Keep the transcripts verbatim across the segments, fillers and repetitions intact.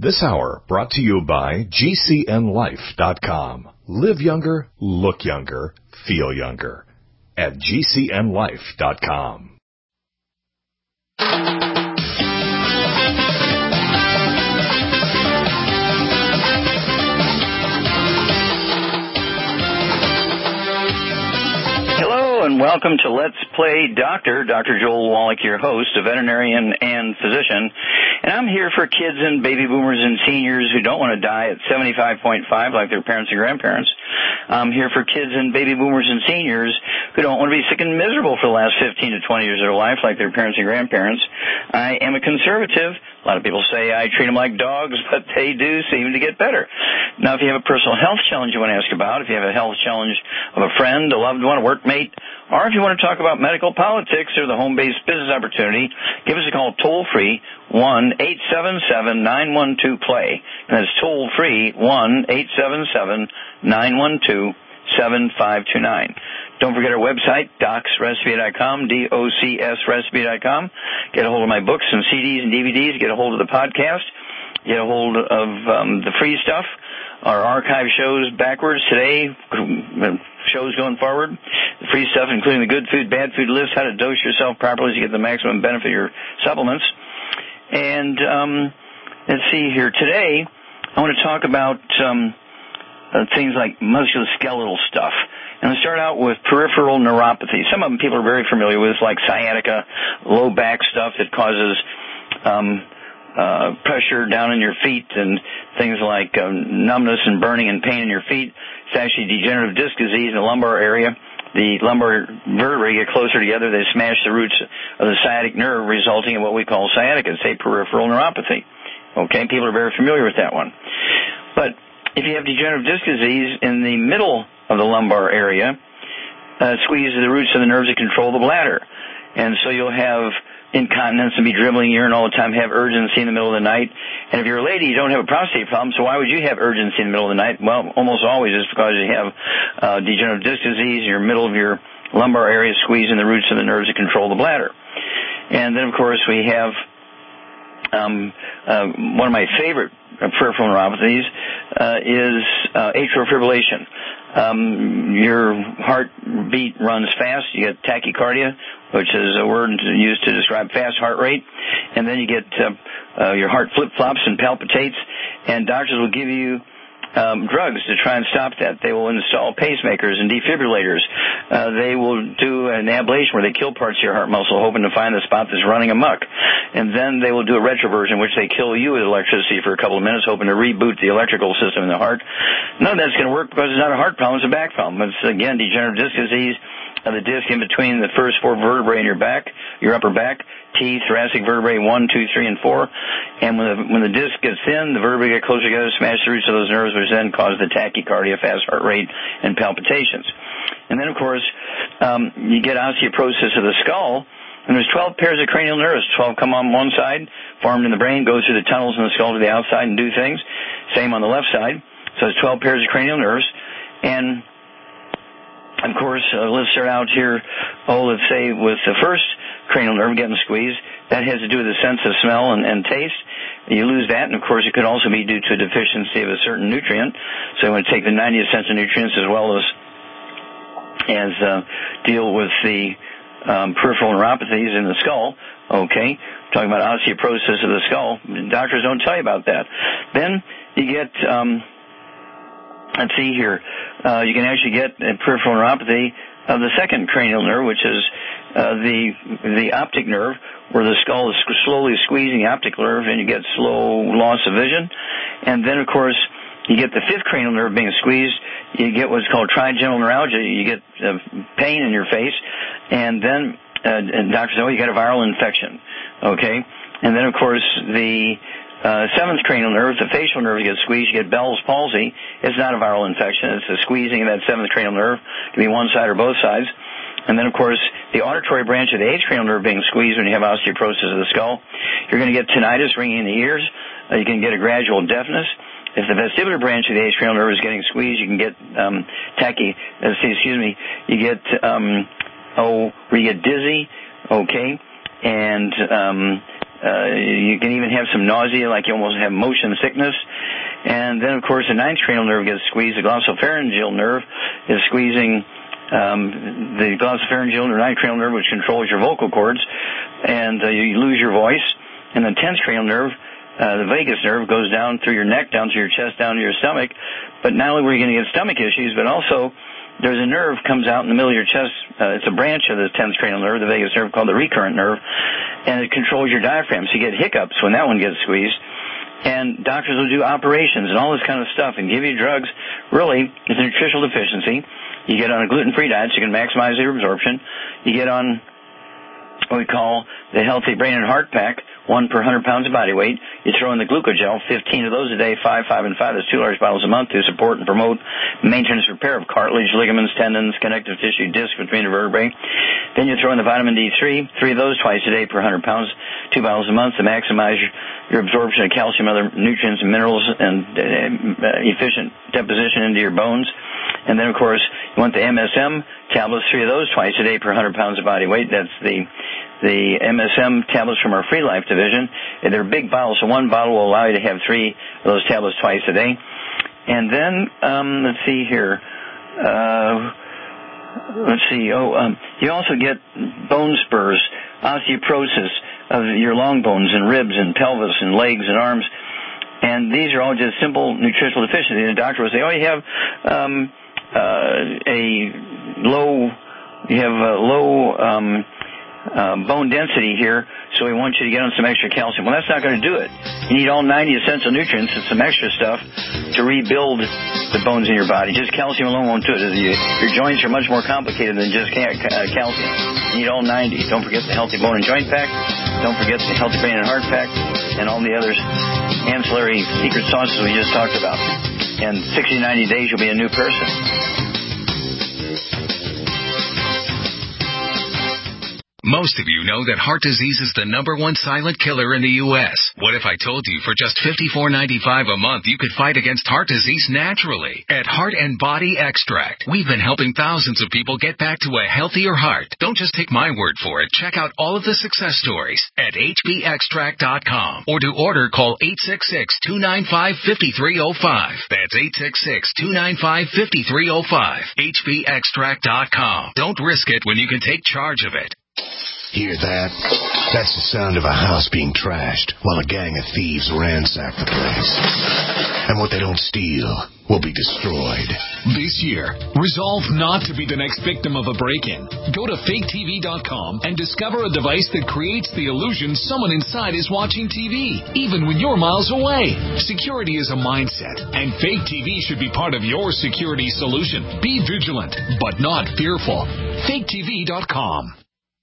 This hour brought to you by G C N life dot com. Live younger, look younger, feel younger at G C N life dot com. And welcome to Let's Play Doctor. Doctor Joel Wallach, your host, a veterinarian and physician. And I'm here for kids and baby boomers and seniors who don't want to die at seventy-five point five like their parents and grandparents. I'm here for kids and baby boomers and seniors who don't want to be sick and miserable for the last fifteen to twenty years of their life like their parents and grandparents. I am a conservative. A lot of people say I treat them like dogs, but they do seem to get better. Now, if you have a personal health challenge you want to ask about, if you have a health challenge of a friend, a loved one, a workmate, or if you want to talk about medical politics or the home-based business opportunity, give us a call toll-free, one eight seven seven, nine one two, play. And that's toll-free, one eight seven seven, nine one two, seven five two nine. Don't forget our website, docs recipe dot com, D O C S recipe dot com. Get a hold of my books and C Ds and D V Ds. Get a hold of the podcast. Get a hold of um, the free stuff, our archive shows backwards today, shows going forward, the free stuff including the good food, bad food list, how to dose yourself properly to get the maximum benefit of your supplements. And um, let's see here. Today, I want to talk about um, uh, things like musculoskeletal stuff. And I'll start out with peripheral neuropathy. Some of them people are very familiar with, like sciatica, low back stuff that causes um, uh, pressure down in your feet, and things like um, numbness and burning and pain in your feet. It's actually degenerative disc disease in the lumbar area. The lumbar vertebrae get closer together. They smash the roots of the sciatic nerve, resulting in what we call sciatica. It's a peripheral neuropathy. Okay, people are very familiar with that one. But if you have degenerative disc disease in the middle of the lumbar area, uh, squeeze the roots of the nerves that control the bladder. And so you'll have incontinence and be dribbling urine all the time, have urgency in the middle of the night. And if you're a lady, you don't have a prostate problem, so why would you have urgency in the middle of the night? Well, almost always it's because you have uh, degenerative disc disease in your middle of your lumbar area, squeezing the roots of the nerves that control the bladder. And then, of course, we have um, uh, one of my favorite peripheral neuropathies uh, is uh, atrial fibrillation. Um, your heartbeat runs fast. You get tachycardia, which is a word used to describe fast heart rate. And then you get uh, uh, your heart flip-flops and palpitates. And doctors will give you um, drugs to try and stop that. They will install pacemakers and defibrillators. Uh, they will do an ablation where they kill parts of your heart muscle, hoping to find the spot that's running amok. And then they will do a retroversion, which they kill you with electricity for a couple of minutes, hoping to reboot the electrical system in the heart. None of that's going to work because it's not a heart problem, it's a back problem. It's, again, degenerative disc disease of the disc in between the first four vertebrae in your back, your upper back, T, thoracic vertebrae one, two, three, and four. And when the, when the disc gets thin, the vertebrae get closer together, smash the roots of those nerves, which then cause the tachycardia, fast heart rate, and palpitations. And then, of course, um, you get osteoporosis of the skull. And there's twelve pairs of cranial nerves. twelve come on one side, formed in the brain, go through the tunnels in the skull to the outside and do things. Same on the left side. So it's twelve pairs of cranial nerves. And, of course, uh, let's start out here, oh, let's say with the first cranial nerve getting squeezed. That has to do with the sense of smell and, and taste. You lose that, and, of course, it could also be due to a deficiency of a certain nutrient. So you want to take the ninetieth sense of nutrients as well as, as uh, deal with the Um, peripheral neuropathies in the skull, okay, talking about osteoporosis of the skull. Doctors don't tell you about that. Then you get, um, let's see here, uh, you can actually get a peripheral neuropathy of the second cranial nerve, which is uh, the the optic nerve, where the skull is slowly squeezing the optic nerve, and you get slow loss of vision. And then, of course, you get the fifth cranial nerve being squeezed. You get what's called trigeminal neuralgia. You get uh, pain in your face. And then uh, and doctors say, oh, you got a viral infection. Okay? And then, of course, the uh, seventh cranial nerve, the facial nerve, gets squeezed. You get Bell's palsy. It's not a viral infection. It's a squeezing of that seventh cranial nerve. It can be one side or both sides. And then, of course, the auditory branch of the eighth cranial nerve being squeezed when you have osteoporosis of the skull. You're going to get tinnitus, ringing in the ears. Uh, you can get a gradual deafness. If the vestibular branch of the eighth cranial nerve is getting squeezed, you can get um, tachy, uh, excuse me, you get, um, oh, where you get dizzy, okay, and um, uh, you can even have some nausea, like you almost have motion sickness. And then, of course, the ninth cranial nerve gets squeezed. The glossopharyngeal nerve is squeezing um, the glossopharyngeal or ninth cranial nerve, which controls your vocal cords, and uh, you lose your voice. And the tenth cranial nerve, uh, the vagus nerve, goes down through your neck, down through your chest, down to your stomach. But not only were you going to get stomach issues, but also there's a nerve comes out in the middle of your chest. Uh, it's a branch of the tenth cranial nerve, the vagus nerve, called the recurrent nerve, and it controls your diaphragm. So you get hiccups when that one gets squeezed. And doctors will do operations and all this kind of stuff and give you drugs. Really, it's a nutritional deficiency. You get on a gluten-free diet so you can maximize your absorption. You get on what we call the Healthy Brain and Heart Pack, one per one hundred pounds of body weight. You throw in the glucogel, fifteen of those a day, five, five, and five. That's two large bottles a month to support and promote maintenance repair of cartilage, ligaments, tendons, connective tissue, disc between the vertebrae. Then you throw in the vitamin D three, three of those twice a day per one hundred pounds, two bottles a month to maximize your, your absorption of calcium, other nutrients and minerals, and uh, efficient deposition into your bones. And then, of course, you want the M S M tablets, three of those twice a day per one hundred pounds of body weight. That's the the M S M tablets from our Free Life division. And they're big bottles, so one bottle will allow you to have three of those tablets twice a day. And then, um, let's see here. Uh, let's see. Oh, um, you also get bone spurs, osteoporosis of your long bones and ribs and pelvis and legs and arms. And these are all just simple nutritional deficiencies. And the doctor will say, oh, you have um, uh, a low, you have a low um, uh, bone density here, so we want you to get on some extra calcium. Well, that's not going to do it. You need all ninety essential nutrients and some extra stuff to rebuild the bones in your body. Just calcium alone won't do it. Your joints are much more complicated than just calcium. You need all ninety. Don't forget the Healthy Bone and Joint Pack. Don't forget the Healthy Brain and Heart Pack and all the other ancillary secret sauces we just talked about. And sixty, ninety days, you'll be a new person. Most of you know that heart disease is the number one silent killer in the U S What if I told you for just fifty-four ninety-five a month you could fight against heart disease naturally? At Heart and Body Extract, we've been helping thousands of people get back to a healthier heart. Don't just take my word for it. Check out all of the success stories at H B extract dot com. Or to order, call eight six six, two nine five, five three zero five. That's eight six six, two nine five, five three zero five. H B extract dot com. Don't risk it when you can take charge of it. Hear that? That's the sound of a house being trashed while a gang of thieves ransack the place. And what they don't steal will be destroyed. This year, resolve not to be the next victim of a break-in. Go to fake T V dot com and discover a device that creates the illusion someone inside is watching T V, even when you're miles away. Security is a mindset, and Fake T V should be part of your security solution. Be vigilant, but not fearful. fake T V dot com.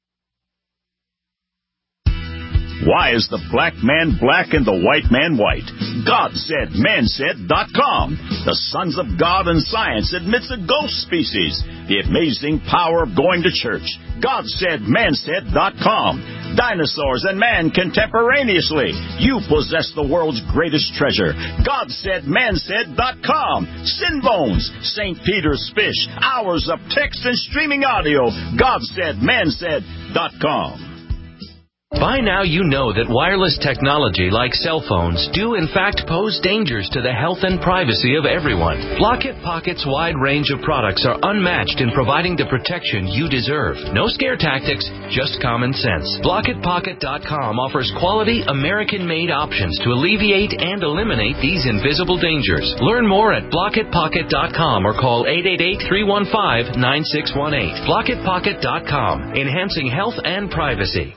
Why is the black man black and the white man white? God said, man said dot com. The Sons of God and Science admits a ghost species. The amazing power of going to church. God said, man said dot com. Dinosaurs and man contemporaneously. You possess the world's greatest treasure. God said, man said dot com. Sin Bones, Saint Peter's Fish, hours of text and streaming audio. God said, man said dot com. By now you know that wireless technology like cell phones do in fact pose dangers to the health and privacy of everyone. Blockit Pocket's wide range of products are unmatched in providing the protection you deserve. No scare tactics, just common sense. Blockit Pocket dot com offers quality American-made options to alleviate and eliminate these invisible dangers. Learn more at Blockit Pocket dot com or call eight eight eight, three one five, nine six one eight. Blockit Pocket dot com, enhancing health and privacy.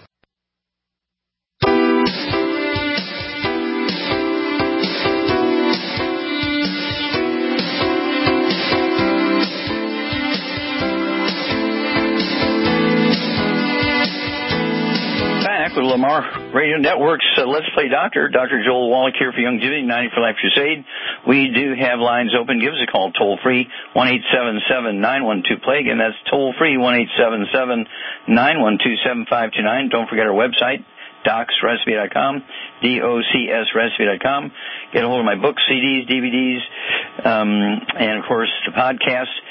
With Lamar Radio Network's uh, Let's Play Doctor, Doctor Joel Wallach here for Youngevity, ninety for Life Crusade. We do have lines open. Give us a call toll-free, one eight seven seven, nine one two, play. Again, that's toll-free, one eight seven seven, nine one two, seven five two nine. Don't forget our website, docs recipe dot com, D O C S recipe dot com. Get a hold of my books, C Ds, D V Ds, um, and, of course, the podcast.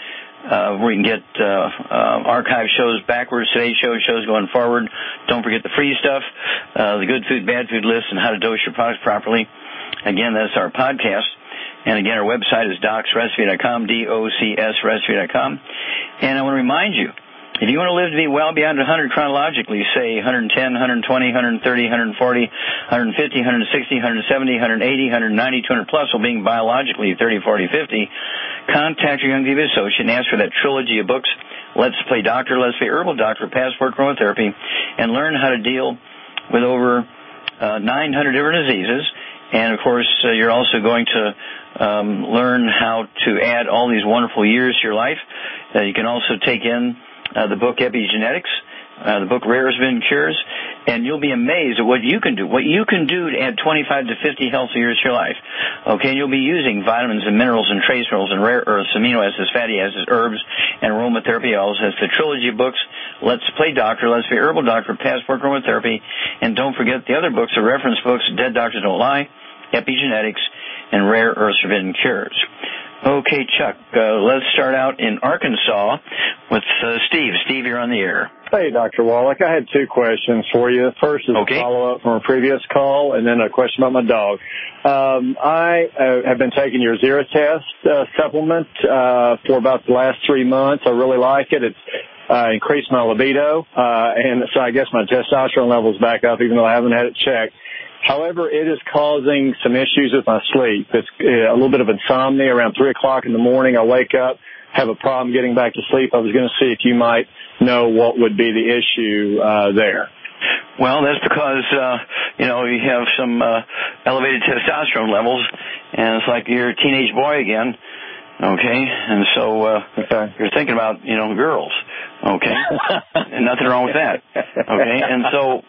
uh, where you can get uh, uh, archive shows backwards, today's show, shows going forward. Don't forget the free stuff, uh, the good food, bad food list, and how to dose your products properly. Again, that's our podcast. And again, our website is docs recipe dot com, D O C S recipe dot com. And I want to remind you, if you want to live to be well beyond one hundred chronologically, say one ten, one twenty, one thirty, one forty, one fifty, one sixty, one seventy, one eighty, one ninety, two hundred plus, while being biologically thirty, forty, fifty, contact your Young Viva associate and ask for that trilogy of books, Let's Play Doctor, Let's Play Herbal Doctor, Passport Chromotherapy, and learn how to deal with over uh, nine hundred different diseases. And, of course, uh, you're also going to um, learn how to add all these wonderful years to your life. Uh, you can also take in Uh, the book Epigenetics, uh, the book Rare Forbidden Cures, and you'll be amazed at what you can do, what you can do to add twenty-five to fifty healthy years to your life. Okay, and you'll be using vitamins and minerals and trace minerals and rare earths, amino acids, fatty acids, herbs, and aromatherapy oils. That's the trilogy of books, Let's Play Doctor, Let's Play Herbal Doctor, Passport Chromotherapy, and don't forget the other books, the reference books, Dead Doctors Don't Lie, Epigenetics, and Rare Earths Forbidden Cures. Okay, Chuck, uh, let's start out in Arkansas with uh, Steve. Steve, you're on the air. Hey, Doctor Wallach. I had two questions for you. First is okay. a follow-up from a previous call, and then a question about my dog. Um, I uh, have been taking your Zerotest uh, supplement uh, for about the last three months. I really like it. It's uh, increased my libido, uh, and so I guess my testosterone level's back up, even though I haven't had it checked. However, it is causing some issues with my sleep. It's a little bit of insomnia. Around three o'clock in the morning, I wake up, have a problem getting back to sleep. I was going to see if you might know what would be the issue uh, there. Well, that's because, uh, you know, you have some uh, elevated testosterone levels, and it's like you're a teenage boy again. Okay, and so uh, okay. you're thinking about, you know, girls, okay, and nothing wrong with that, okay, and so,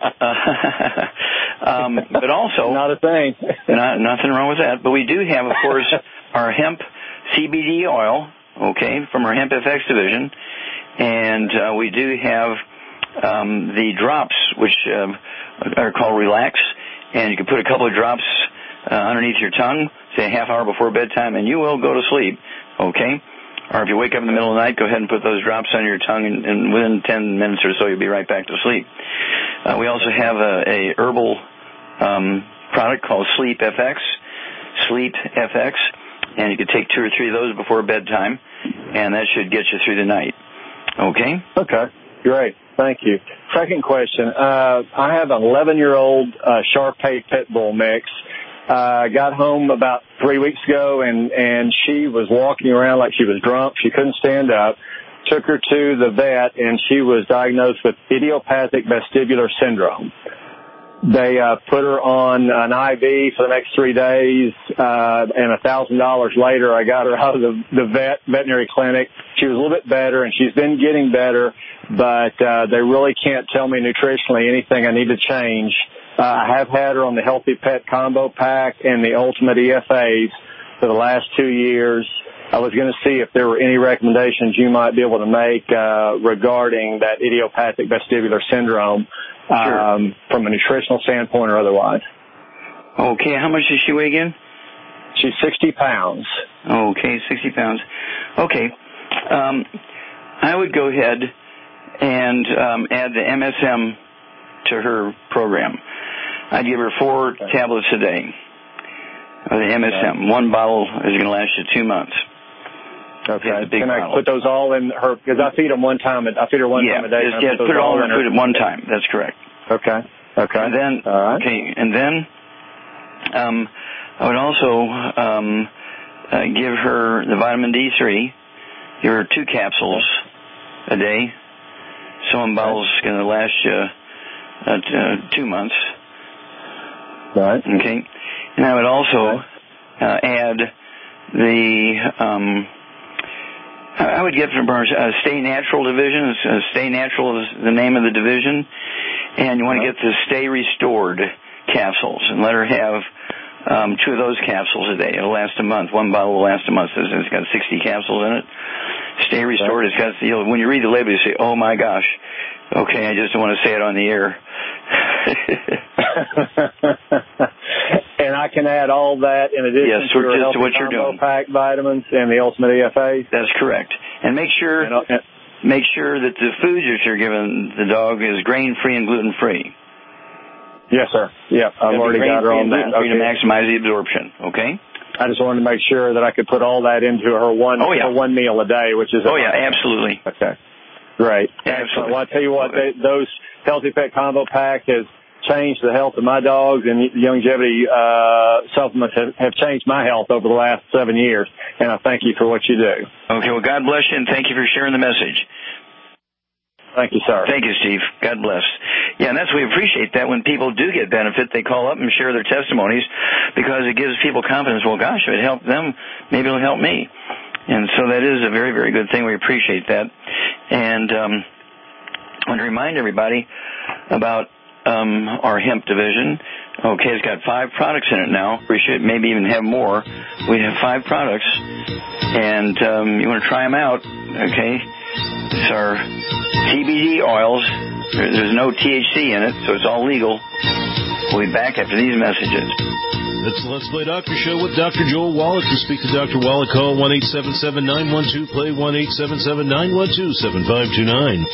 uh, um, but also not a thing, not, nothing wrong with that. But we do have, of course, our hemp C B D oil, okay, from our Hemp F X division, and uh, we do have um, the drops, which uh, are called Relax, and you can put a couple of drops uh, underneath your tongue, say a half hour before bedtime, and you will go to sleep. Okay? Or if you wake up in the middle of the night, go ahead and put those drops on your tongue, and, and within ten minutes or so, you'll be right back to sleep. Uh, we also have a, a herbal um, product called Sleep F X, Sleep F X, and you can take two or three of those before bedtime, and that should get you through the night. Okay? Okay. Great. Thank you. Second question. Uh, I have an eleven-year-old uh, Shar-Pei Pit Bull mix. I uh, got home about three weeks ago, and, and she was walking around like she was drunk. She couldn't stand up. Took her to the vet, and she was diagnosed with idiopathic vestibular syndrome. They uh, put her on an I V for the next three days, uh, and a thousand dollars later, I got her out of the, the vet veterinary clinic. She was a little bit better, and she's been getting better, but uh, they really can't tell me nutritionally anything I need to change. Uh, I have had her on the Healthy Pet Combo Pack and the Ultimate E F As for the last two years. I was going to see if there were any recommendations you might be able to make uh, regarding that idiopathic vestibular syndrome, um, sure. from a nutritional standpoint or otherwise. Okay, how much does she weigh again? She's sixty pounds. Okay, sixty pounds. Okay, um, I would go ahead and um, add the M S M to her program. I'd give her four okay. tablets a day of the M S M. Okay. One bottle is going to last you two months. Okay. Can I bottle. put those all in her? Because I feed them one time. I feed her one yeah, time a day. Yeah, put, put it all in her food at one time. That's correct. Okay. Okay. And then, all right. okay, and then um, I would also um, uh, give her the vitamin D three. Give her two capsules a day. So one bottle is going to last you uh, t- uh, two months. Right. Okay. And I would also uh, add the, um, I would get from our uh, Stay Natural division. Uh, Stay Natural is the name of the division. And you want to get the Stay Restored capsules and let her have um, two of those capsules a day. It'll last a month. One bottle will last a month. It's got sixty capsules in it. Stay Restored. It's got, you know, when you read the label, you say, oh my gosh. Okay, I just don't want to say it on the air. And I can add all that in addition yes, to your just Healthy what you're Combo doing. Pack vitamins and the Ultimate E F As? That's correct. And make sure, and, uh, make sure that the food that you're giving the dog is grain-free and gluten-free. Yes, sir. Yeah, I've already got her on that. Okay. To maximize the absorption, okay? I just wanted to make sure that I could put all that into her one, oh, yeah. her one meal a day, which is... Oh, yeah, absolutely. Okay. Great. Absolutely. Well, I tell you what, they, those Healthy Pet Combo Pack has changed the health of my dogs, and the longevity uh, supplements have, have changed my health over the last seven years, and I thank you for what you do. Okay, well, God bless you, and thank you for sharing the message. Thank you, sir. Thank you, Steve. God bless. Yeah, and that's we appreciate that when people do get benefit, they call up and share their testimonies because it gives people confidence. Well, gosh, if it helped them, maybe it'll help me. And so that is a very, very good thing. We appreciate that. And um, I want to remind everybody about um, our hemp division. Okay, it's got five products in it now. We should maybe even have more. We have five products, and um, you want to try them out, okay? It's our C B D oils. There's no T H C in it, so it's all legal. We'll be back after these messages. It's the Let's Play Doctor Show with Doctor Joel Wallach. To speak to Doctor Wallach, call one eight seven seven, nine one two, play, one eight seven seven, nine one two, seven five two nine.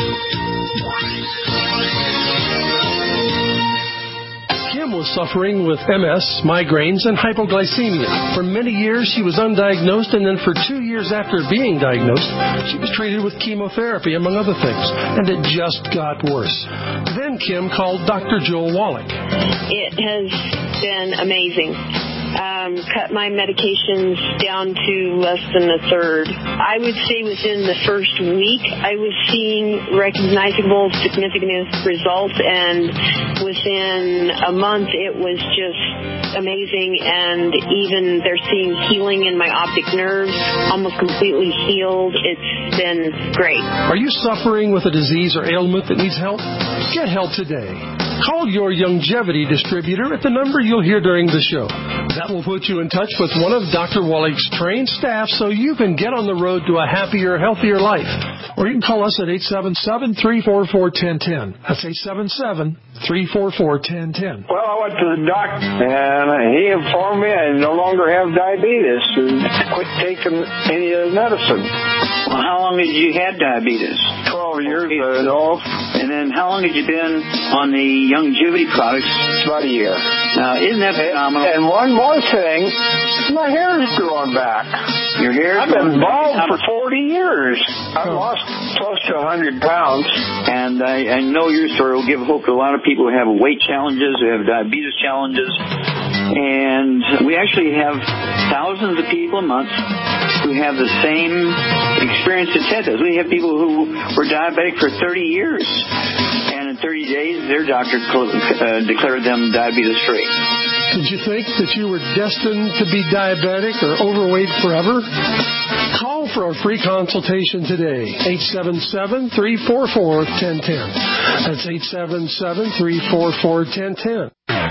Kim was suffering with M S, migraines, and hypoglycemia. For many years, she was undiagnosed, and then for two years after being diagnosed, she was treated with chemotherapy, among other things, and it just got worse. Then Kim called Doctor Joel Wallach. It has been amazing. Um, cut my medications down to less than a third. I would say within the first week, I was seeing recognizable, significant results, and within a month, it was just amazing. And even they're seeing healing in my optic nerves, almost completely healed. It's been great. Are you suffering with a disease or ailment that needs help? Get help today. Call your longevity distributor at the number you'll hear during the show. That will put you in touch with one of Doctor Wallach's trained staff so you can get on the road to a happier, healthier life. Or you can call us at eight seven seven, three four four, one zero one zero. That's eight seven seven, three four four, one zero one zero. Well, I went to the doctor, and he informed me I no longer have diabetes and quit taking any of the medicine. Well, how long had you had diabetes? Twelve years, I know. And then how long had you been on the longevity products? About a year. Now, isn't that phenomenal? And one more thing, my hair is growing back. Your hair? I've been bald for forty years. I've oh. lost close to one hundred pounds. And I, I know your story will give hope to a lot of people who have weight challenges, who have diabetes challenges. And we actually have thousands of people a month who have the same experience that Ted does. We have people who were diabetic for thirty years. And in thirty days, their doctor uh, declared them diabetes-free. Did you think that you were destined to be diabetic or overweight forever? Call for a free consultation today. eight seven seven, three four four, one zero one zero. That's eight seven seven, three four four, one zero one zero.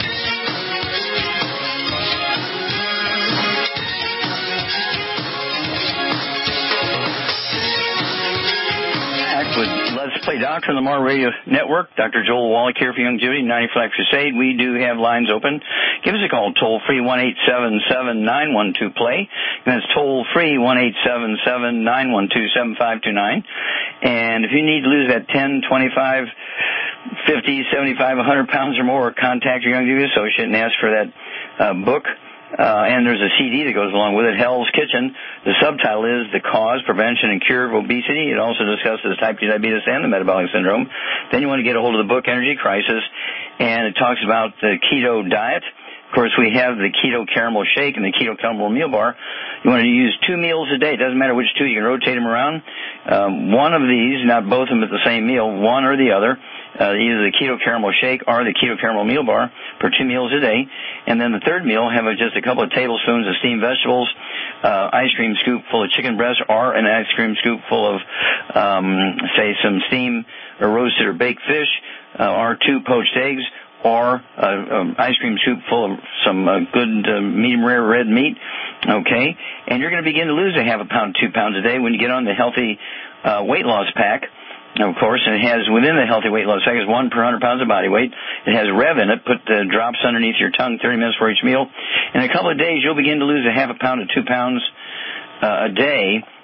Let's Play Doctor on the Mar Radio Network. Doctor Joel Wallach here for Longevity, ninety-five Crusade. We do have lines open. Give us a call toll-free, one eight seven seven, nine one two, play. And that's toll-free, one eight seven seven, nine one two, seven five two nine. And if you need to lose that ten, twenty-five, fifty, seventy-five, one hundred pounds or more, contact your Longevity associate and ask for that uh, book. Uh, and there's a C D that goes along with it, Hell's Kitchen. The subtitle is The Cause, Prevention, and Cure of Obesity. It also discusses type two diabetes and the metabolic syndrome. Then you want to get a hold of the book, Energy Crisis, and it talks about the keto diet. Of course, we have the keto caramel shake and the keto caramel meal bar. You want to use two meals a day. It doesn't matter which two. You can rotate them around. Um, one of these, not both of them at the same meal, one or the other. Uh, either the keto caramel shake or the keto caramel meal bar for two meals a day. And then the third meal, have a, just a couple of tablespoons of steamed vegetables, uh, ice cream scoop full of chicken breast, or an ice cream scoop full of, um, say, some steamed or roasted or baked fish, uh, or two poached eggs, or an uh, um, ice cream scoop full of some uh, good uh, medium rare red meat. Okay? And you're going to begin to lose a half a pound, two pounds a day when you get on the healthy uh, weight loss pack. Of course, and it has, within the healthy weight loss pack, is one per one hundred pounds of body weight. It has Rev in it. Put the drops underneath your tongue, thirty minutes for each meal. In a couple of days, you'll begin to lose a half a pound to two pounds uh, a day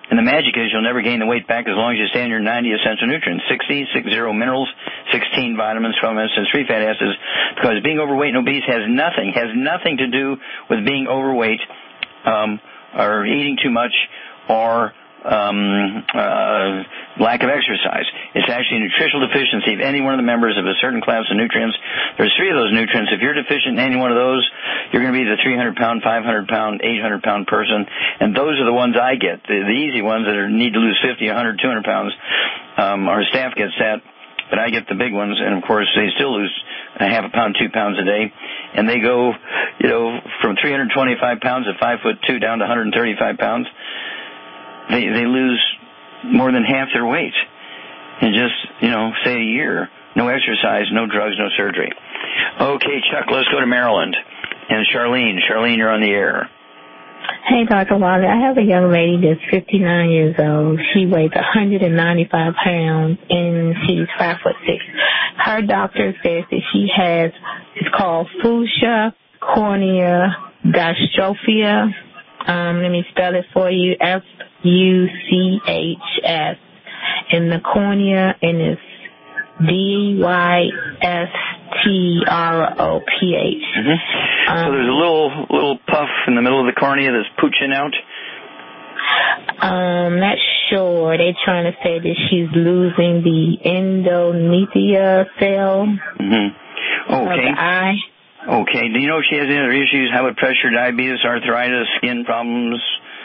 And the magic is you'll never gain the weight back as long as you stay on your ninety essential nutrients, sixty, six zero minerals, sixteen vitamins, twelve acids, three fatty acids, because being overweight and obese has nothing, has nothing to do with being overweight, um, or eating too much, or um, uh, lack of exercise. It's actually a nutritional deficiency of any one of the members of a certain class of nutrients. There's three of those nutrients. If you're deficient in any one of those, you're going to be the three hundred pound, five hundred pound, eight hundred pound person. And those are the ones I get. The, the easy ones that are, need to lose fifty, one hundred, two hundred pounds. Um, our staff gets that, but I get the big ones. And of course, they still lose a half a pound, two pounds a day. And they go, you know, from three hundred twenty-five pounds at five foot two down to one hundred thirty-five pounds. They, they lose more than half their weight in just, you know, say a year. No exercise, no drugs, no surgery. Okay, Chuck, let's go to Maryland. And Charlene. Charlene, you're on the air. Hey, Doctor Wally. I have a young lady that's fifty-nine years old. She weighs one hundred ninety-five pounds, and she's five foot six. Her doctor says that she has, it's called fuchsia cornea dystrophia. Um, let me spell it for you. F U C H S. And the cornea, and it's D Y S T R O P H. Mm-hmm. Um, so there's a little little puff in the middle of the cornea that's pooching out? Um, not sure. They're trying to say that she's losing the endothelial cell mm-hmm. okay. of the eye. Okay. Do you know if she has any other issues? High blood pressure, diabetes, arthritis, skin problems?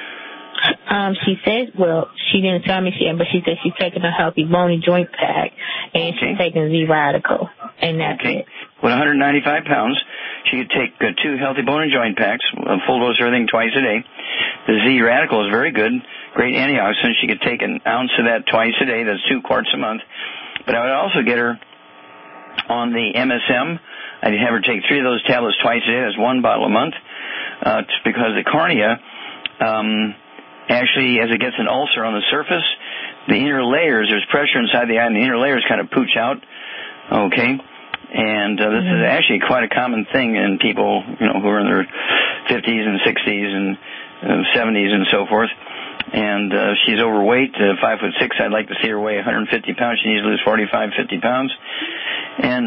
Um, she said, well, she didn't tell me she had, but she said she's taking a healthy bony joint pack, and okay. she's taking Z-Radical, and that's okay. it. With one hundred ninety-five pounds, she could take uh, two healthy bone and joint packs, a full dose of everything twice a day. The Z-Radical is very good, great antioxidant. She could take an ounce of that twice a day. That's two quarts a month. But I would also get her on the M S M. I'd have her take three of those tablets twice a day. That's one bottle a month, uh, because the cornea, um, actually, as it gets an ulcer on the surface, the inner layers, there's pressure inside the eye, and the inner layers kind of pooch out, okay? And uh, this mm-hmm. is actually quite a common thing in people, you know, who are in their fifties and sixties and uh, seventies and so forth. And uh, she's overweight, uh, five foot six. I'd like to see her weigh one hundred fifty pounds. She needs to lose forty-five, fifty pounds. And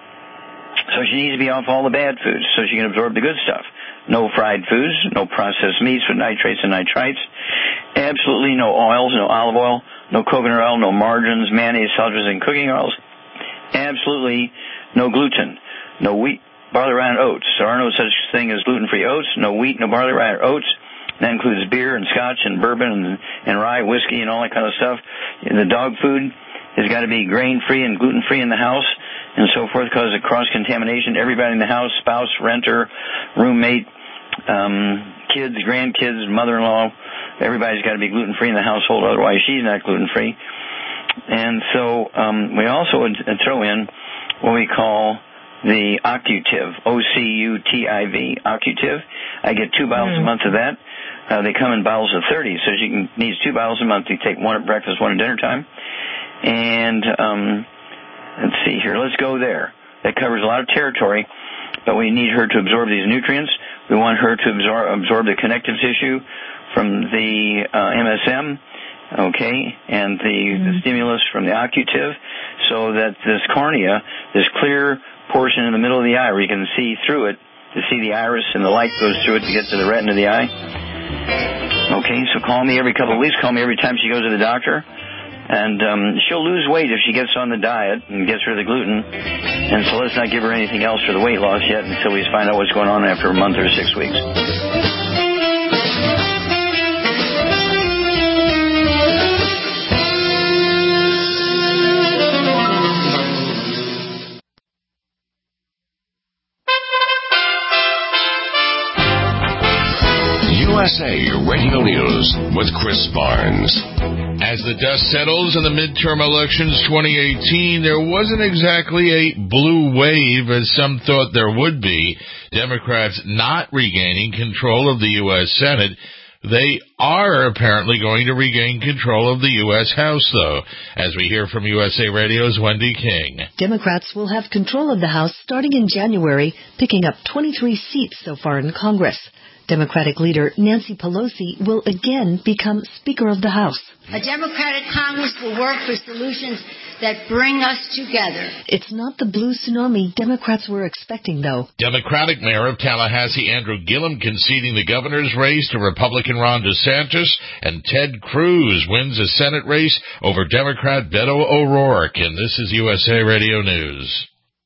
so she needs to be off all the bad foods so she can absorb the good stuff. No fried foods, no processed meats with nitrates and nitrites, absolutely no oils, no olive oil, no coconut oil, no margarines, mayonnaise, sulfurs, and cooking oils, absolutely no gluten, no wheat, barley, rye, and oats. There are no such thing as gluten-free oats, no wheat, no barley, rye, or oats. That includes beer and scotch and bourbon and, and rye, whiskey, and all that kind of stuff. The dog food has got to be grain-free and gluten-free in the house and so forth because of cross-contamination. Everybody in the house, spouse, renter, roommate, um, kids, grandkids, mother-in-law, everybody's got to be gluten-free in the household, otherwise she's not gluten-free. And so um, we also would throw in what we call the Occutiv, O C U T I V, Occutiv. I get two bottles mm. a month of that. Uh, they come in bottles of thirty, so she can, needs two bottles a month. You take one at breakfast, one at dinner time. And um, let's see here. Let's go there. That covers a lot of territory, but we need her to absorb these nutrients. We want her to absorb, absorb the connective tissue from the uh, M S M, okay, and the, mm-hmm. the stimulus from the Occutiv, so that this cornea, this clear portion in the middle of the eye where you can see through it, to see the iris and the light goes through it to get to the retina of the eye. Okay, so call me every couple of weeks. Call me every time she goes to the doctor. And um, she'll lose weight if she gets on the diet and gets rid of the gluten. And so let's not give her anything else for the weight loss yet until we find out what's going on after a month or six weeks. U S A Radio News with Chris Barnes. As the dust settles in the midterm elections twenty eighteen, there wasn't exactly a blue wave as some thought there would be. Democrats not regaining control of the U S Senate. They are apparently going to regain control of the U S House, though, as we hear from U S A Radio's Wendy King. Democrats will have control of the House starting in January, picking up twenty-three seats so far in Congress. Democratic leader Nancy Pelosi will again become Speaker of the House. A Democratic Congress will work for solutions that bring us together. It's not the blue tsunami Democrats were expecting, though. Democratic Mayor of Tallahassee Andrew Gillum conceding the governor's race to Republican Ron DeSantis, and Ted Cruz wins a Senate race over Democrat Beto O'Rourke. And this is U S A Radio News.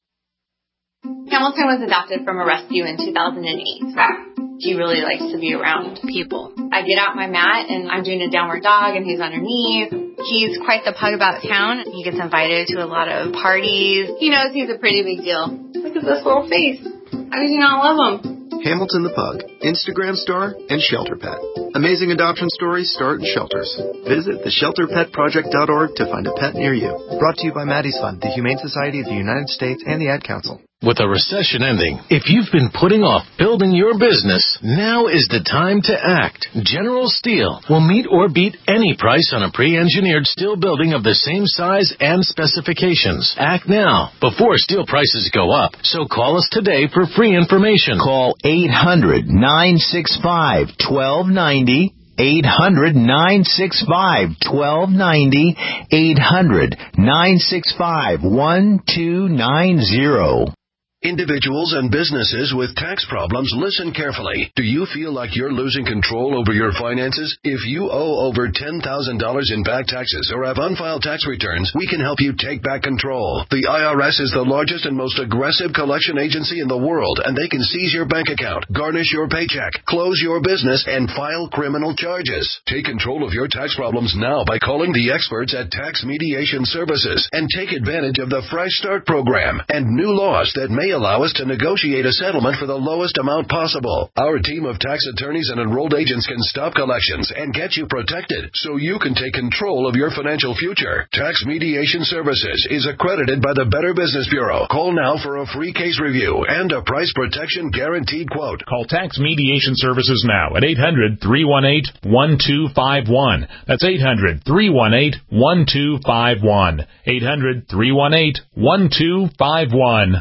Hamilton was adopted from a rescue in two thousand eight. He really likes to be around people. I get out my mat and I'm doing a downward dog and he's underneath. He's quite the pug about town. He gets invited to a lot of parties. He knows he's a pretty big deal. Look at this little face. How do you not love him? Hamilton the Pug, Instagram star, and shelter pet. Amazing adoption stories start in shelters. Visit the shelter pet project dot org to find a pet near you. Brought to you by Maddie's Fund, the Humane Society of the United States, and the Ad Council. With a recession ending, if you've been putting off building your business, now is the time to act. General Steel will meet or beat any price on a pre-engineered steel building of the same size and specifications. Act now, before steel prices go up. So call us today for free information. Call eight hundred, nine six five, one two nine zero. eight hundred, nine six five, one two nine zero. eight hundred, nine six five, one two nine zero. Individuals and businesses with tax problems, listen carefully. Do you feel like you're losing control over your finances? If you owe over ten thousand dollars in back taxes or have unfiled tax returns, we can help you take back control. The I R S is the largest and most aggressive collection agency in the world, and they can seize your bank account, garnish your paycheck, close your business, and file criminal charges. Take control of your tax problems now by calling the experts at Tax Mediation Services and take advantage of the Fresh Start program and new laws that may allow us to negotiate a settlement for the lowest amount possible. Our team of tax attorneys and enrolled agents can stop collections and get you protected so you can take control of your financial future. Tax Mediation Services is accredited by the Better Business Bureau. Call now for a free case review and a price protection guaranteed quote. Call Tax Mediation Services now at eight hundred, three one eight, one two five one. That's eight hundred, three one eight, one two five one. eight hundred, three one eight, one two five one.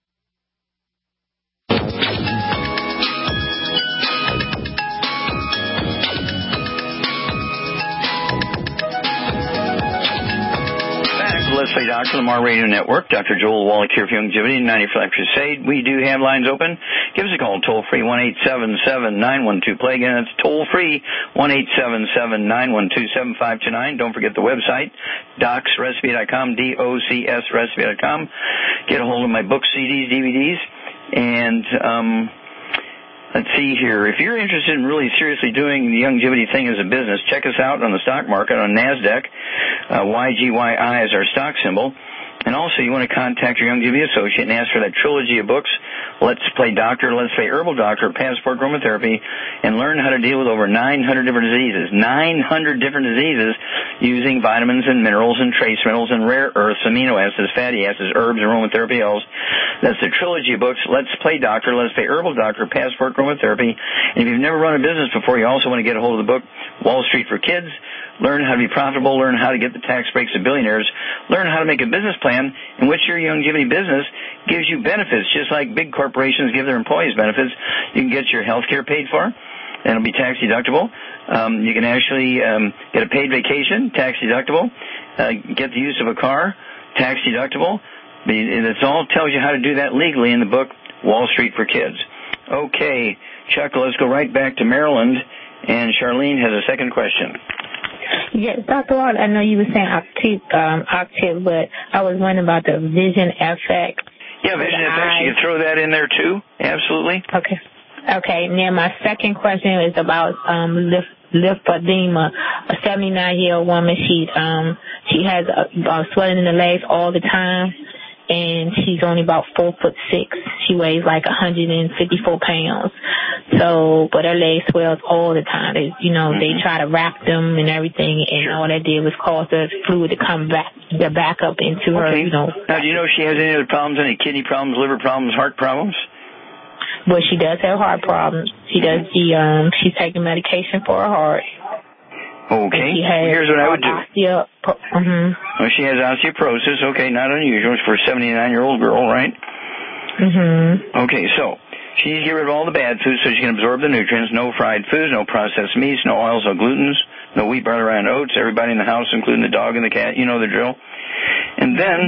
Let's Play Doctor, Lamar Radio Network. Doctor Joel Wallach here for Youngevity, ninety-five Crusade. We do have lines open. Give us a call, toll-free, one eight seven seven, nine one two, play. Again, it's toll-free, one eight seven seven, nine one two, seven five two nine. Don't forget the website, docs recipe dot com, D O C S recipe dot com. Get a hold of my books, C Ds, D V Ds, and, um... let's see here. If you're interested in really seriously doing the Youngevity thing as a business, check us out on the stock market on NASDAQ. Uh, Y G Y I is our stock symbol. And also, you want to contact your Youngevity associate and ask for that trilogy of books, Let's Play Doctor, Let's Play Herbal Doctor, Passport Aromatherapy, and learn how to deal with over nine hundred different diseases. nine hundred different diseases using vitamins and minerals and trace minerals and rare earths, amino acids, fatty acids, herbs, aromatherapy oils. That's the trilogy of books, Let's Play Doctor, Let's Play Herbal Doctor, Passport Aromatherapy. And if you've never run a business before, you also want to get a hold of the book, Wall Street for Kids. Learn how to be profitable, learn how to get the tax breaks of billionaires, learn how to make a business plan in which your Youngevity business gives you benefits, just like big corporations give their employees benefits. You can get your health care paid for, and it'll be tax deductible. Um, you can actually um, get a paid vacation, tax deductible, uh, get the use of a car, tax deductible. It all tells you how to do that legally in the book, Wall Street for Kids. Okay, Chuck, let's go right back to Maryland, and Charlene has a second question. Yes, Doctor Wall, I know you were saying octave, um, octave, but I was wondering about the vision effect. Yeah, vision effect. You can throw that in there too. Absolutely. Okay. Okay. Now my second question is about um, lymph, lymphedema. A seventy-nine-year-old woman. She um she has a, a swelling in the legs all the time, and she's only about four foot six. She weighs like one hundred fifty-four pounds. So, but her legs swells all the time. They, you know, mm-hmm. they try to wrap them and everything, and sure. all that did was cause the fluid to come back, the back up into okay. her. You know. Now, do you know if she has any other problems? Any kidney problems, liver problems, heart problems? Well, she does have heart problems. She does. She um, she's taking medication for her heart. Okay. She has, Here's what I would do. Osteo- mm-hmm. Well, she has osteoporosis. Okay, not unusual for a seventy-nine-year-old girl, right? Mm-hmm. Okay, so She needs to get rid of all the bad foods so she can absorb the nutrients. No fried foods, no processed meats, no oils, no glutens, no wheat, barley, rye, and oats. Everybody in the house, including the dog and the cat, you know the drill. And then,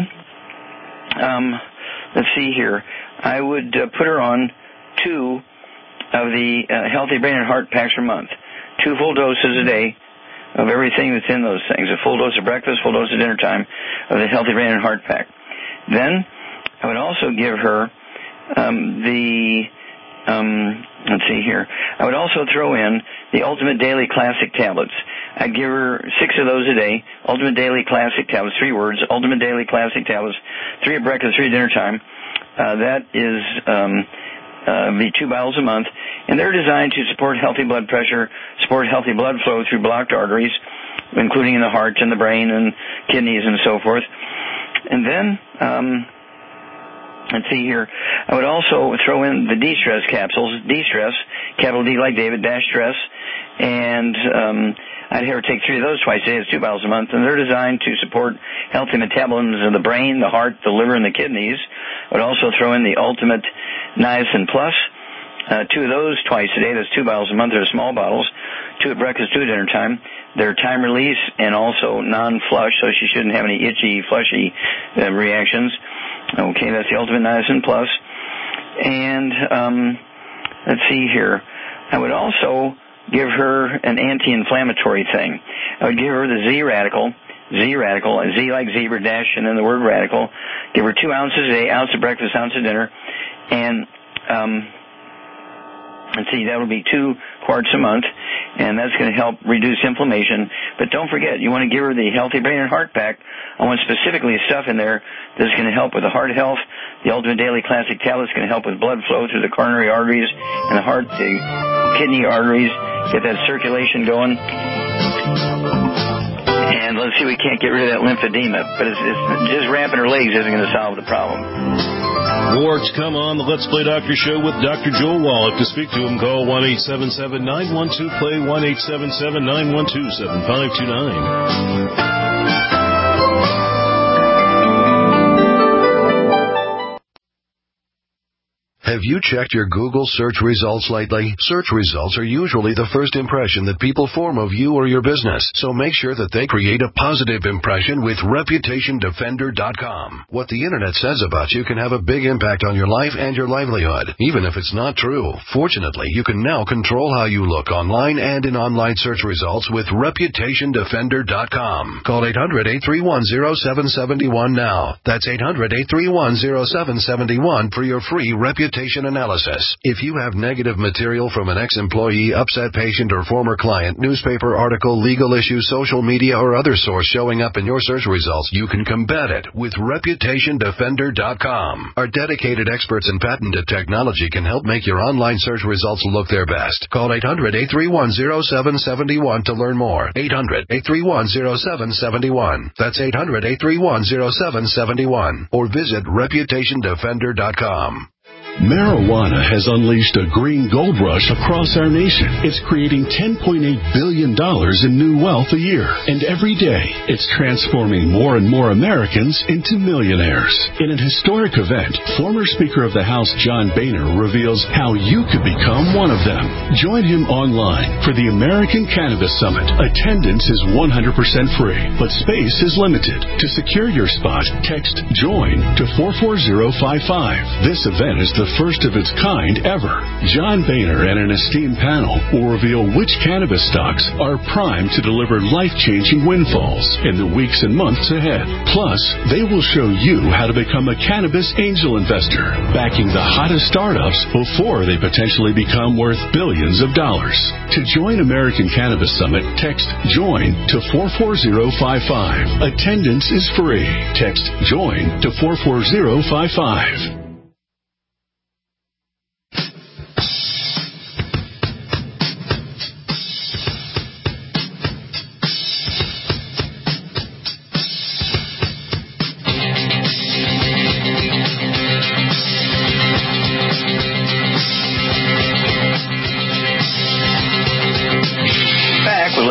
um, let's see here. I would uh, put her on two of the uh, Healthy Brain and Heart packs per month. Two full doses a day of everything that's in those things. A full dose of breakfast, full dose of dinner time of the Healthy Brain and Heart pack. Then I would also give her um, the, um, let's see here, I would also throw in the Ultimate Daily Classic tablets. I'd give her six of those a day, Ultimate Daily Classic tablets, three words, Ultimate Daily Classic tablets, three at breakfast, three at dinner time. Uh, that is um, uh, the two bottles a month, and they're designed to support healthy blood pressure, support healthy blood flow through blocked arteries, including in the heart and the brain and kidneys and so forth. And then, um, let's see here, I would also throw in the D-Stress capsules, D-Stress, capital D like David, dash stress, and um, I'd have her take three of those twice a day. It's two bottles a month, and they're designed to support healthy metabolisms of the brain, the heart, the liver, and the kidneys. I would also throw in the Ultimate Niacin Plus, uh, two of those twice a day. That's two bottles a month. They're small bottles, two at breakfast, two at dinner time. They're time release and also non-flush, so she shouldn't have any itchy, flushy uh, reactions. Okay, that's the Ultimate Niacin Plus. And um, let's see here. I would also give her an anti-inflammatory thing. I would give her the Z-Radical, Z-Radical, Z like zebra, dash, and then the word radical. Give her two ounces a day, ounce of breakfast, ounce of dinner. And um, let's see, that would be two quarts a month, and that's going to help reduce inflammation. But don't forget, you want to give her the Healthy Brain and Heart pack. I want specifically stuff in there that's going to help with the heart health. The Ultimate Daily Classic tablet is going to help with blood flow through the coronary arteries and the heart, the kidney arteries, get that circulation going. And let's see, we can't get rid of that lymphedema, but it's, it's just wrapping her legs isn't going to solve the problem. More to come on the Let's Play Doctor Show with Doctor Joel Wallach. To speak to him, call one eight seven seven, nine one two, play, one eight seven seven, nine one two, seven five two nine. Have you checked your Google search results lately? Search results are usually the first impression that people form of you or your business, so make sure that they create a positive impression with Reputation Defender dot com. What the Internet says about you can have a big impact on your life and your livelihood, even if it's not true. Fortunately, you can now control how you look online and in online search results with Reputation Defender dot com. Call eight hundred, eight three one, zero seven seven one now. That's eight hundred, eight three one, zero seven seven one for your free reputation analysis. If you have negative material from an ex-employee, upset patient, or former client, newspaper article, legal issue, social media, or other source showing up in your search results, you can combat it with Reputation Defender dot com. Our dedicated experts in patented technology can help make your online search results look their best. Call eight hundred, eight three one, zero seven seven one to learn more. eight hundred, eight three one, zero seven seven one. That's eight hundred, eight three one, zero seven seven one. Or visit Reputation Defender dot com. Marijuana has unleashed a green gold rush across our nation. It's creating ten point eight billion dollars in new wealth a year. And every day, it's transforming more and more Americans into millionaires. In an historic event, former Speaker of the House John Boehner reveals how you could become one of them. Join him online for the American Cannabis Summit. Attendance is one hundred percent free, but space is limited. To secure your spot, text JOIN to four four zero five five. This event is the the first of its kind ever. John Boehner and an esteemed panel will reveal which cannabis stocks are primed to deliver life-changing windfalls in the weeks and months ahead. Plus, they will show you how to become a cannabis angel investor, backing the hottest startups before they potentially become worth billions of dollars. To join American Cannabis Summit, text JOIN to four four zero five five. Attendance is free. Text JOIN to four four zero five five.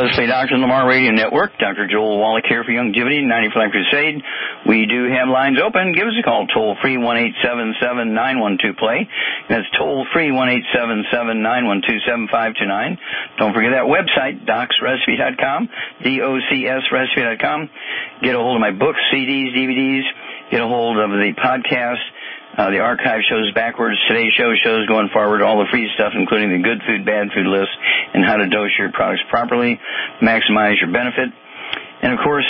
Let's Play Doctor on the Lamar Radio Network. Doctor Joel Wallach here for Youngevity, ninety-five Crusade. We do have lines open. Give us a call, toll-free, one eight seven seven, nine one two, play. That's toll-free, one eight seven seven, nine one two, seven five two nine. Don't forget that website, docs recipe dot com, D O C S recipe dot com. Get a hold of my books, C Ds, D V Ds. Get a hold of the podcast. Uh, the archive shows backwards, today's show shows going forward, all the free stuff, including the good food, bad food list, and how to dose your products properly, maximize your benefit. And, of course,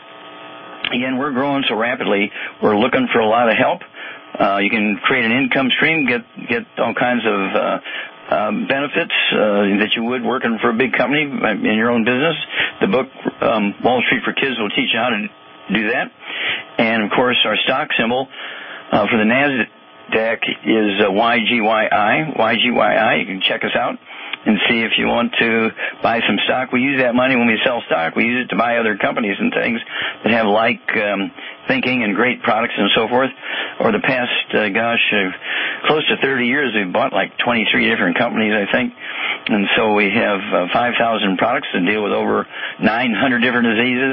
again, we're growing so rapidly, we're looking for a lot of help. Uh, you can create an income stream, get get all kinds of uh, uh, benefits uh, that you would working for a big company in your own business. The book, um, Wall Street for Kids, will teach you how to do that. And, of course, our stock symbol, Uh, for the NASDAQ is uh, Y G Y I, Y G Y I. You can check us out and see if you want to buy some stock. We use that money when we sell stock. We use it to buy other companies and things that have like um, thinking and great products and so forth. Over the past, uh, gosh, uh, close to thirty years, we've bought like twenty-three different companies, I think. And so we have uh, five thousand products that deal with over nine hundred different diseases.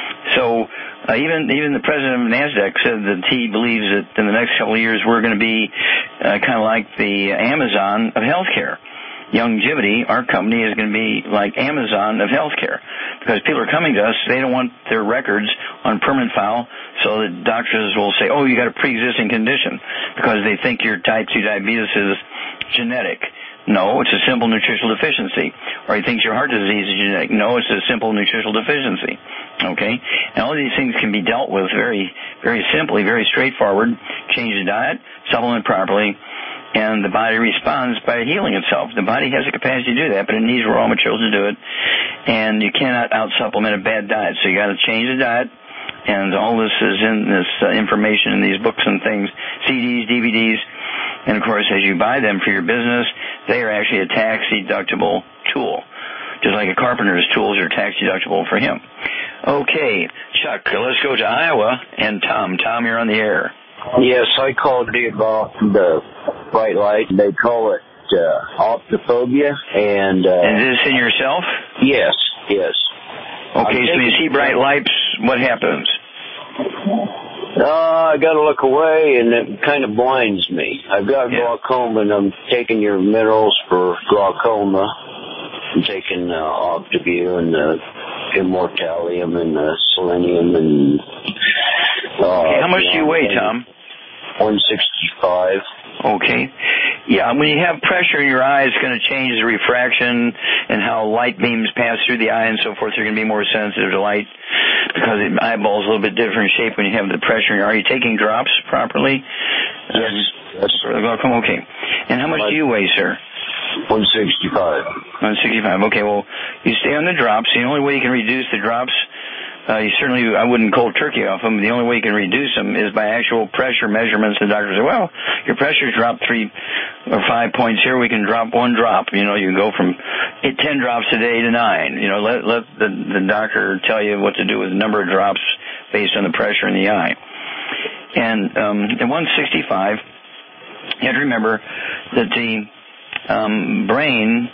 So uh, even even the president of NASDAQ said that he believes that in the next couple of years we're going to be uh, kind of like the Amazon of healthcare. Youngevity, our company, is going to be like Amazon of healthcare because people are coming to us. They don't want their records on permanent file, so that doctors will say, "Oh, you got a pre-existing condition," because they think your type two diabetes is genetic. No, it's a simple nutritional deficiency. Or he thinks your heart disease is genetic. No, it's a simple nutritional deficiency. Okay? And all these things can be dealt with very, very simply, very straightforward. Change the diet, supplement properly, and the body responds by healing itself. The body has the capacity to do that, but it needs raw materials to do it. And you cannot out-supplement a bad diet. So you got to change the diet. And all this is in this uh, information in these books and things, C Ds, D V Ds. And, of course, as you buy them for your business, they are actually a tax-deductible tool. Just like a carpenter's tools are tax-deductible for him. Okay, Chuck, let's go to Iowa. And Tom. Tom, you're on the air. Yes, I called you about the bright light. They call it uh, optophobia. And, uh, Is this in yourself? Yes, yes. Okay, so when you see bright lights, what happens? Uh, I got to look away, and it kind of blinds me. I've got yeah. glaucoma, and I'm taking your minerals for glaucoma. I'm taking uh, Optiview and the Immortalium and the Selenium and... Uh, okay, how much do you weigh, Tom? one sixty-five. Okay. Yeah, when you have pressure in your eye, it's going to change the refraction and how light beams pass through the eye and so forth. You're going to be more sensitive to light because the eyeball is a little bit different shape when you have the pressure in your eye. Are you taking drops properly? Yes. Um, for the glaucoma? Okay. And how much do you weigh, sir? one sixty-five. one sixty-five. Okay, well, you stay on the drops. The only way you can reduce the drops, Uh, you certainly, I wouldn't cold turkey off them. The only way you can reduce them is by actual pressure measurements. The doctor said, well, your pressure's dropped three or five points here. We can drop one drop. You know, you can go from eight, ten drops a day to nine. You know, let, let the, the doctor tell you what to do with the number of drops based on the pressure in the eye. And um, at one sixty-five, you have to remember that the um, brain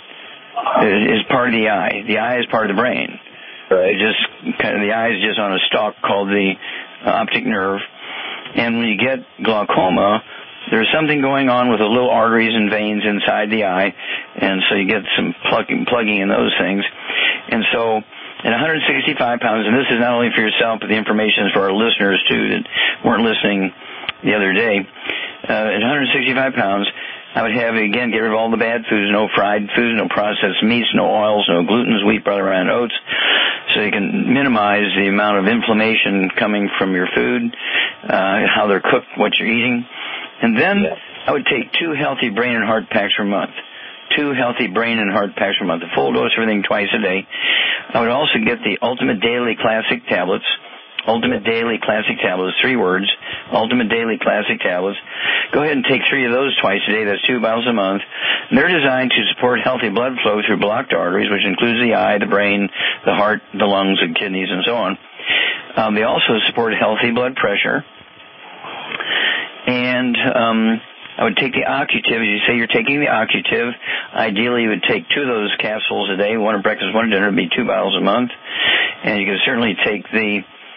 is part of the eye. The eye is part of the brain. Right. Just kind of the eye is just on a stalk called the uh, optic nerve, and when you get glaucoma, there's something going on with the little arteries and veins inside the eye, and so you get some plugging, plugging in those things. And so at one sixty-five pounds, and this is not only for yourself, but the information is for our listeners too that weren't listening the other day. Uh, at one sixty-five pounds, I would have, again, get rid of all the bad foods, no fried foods, no processed meats, no oils, no glutens, wheat, butter, and oats, so you can minimize the amount of inflammation coming from your food, uh, how they're cooked, what you're eating. And then yeah. I would take two healthy brain and heart packs per month. Two healthy brain and heart packs per month. A full dose of everything twice a day. I would also get the Ultimate Daily Classic tablets. Ultimate Daily Classic Tablets, three words, Ultimate Daily Classic Tablets. Go ahead and take three of those twice a day. That's two bottles a month. And they're designed to support healthy blood flow through blocked arteries, which includes the eye, the brain, the heart, the lungs, and kidneys, and so on. Um, they also support healthy blood pressure. And um, I would take the Occutiv. As you say, you're taking the Occutiv. Ideally, you would take two of those capsules a day, one at breakfast, one at dinner. It would be two bottles a month. And you could certainly take the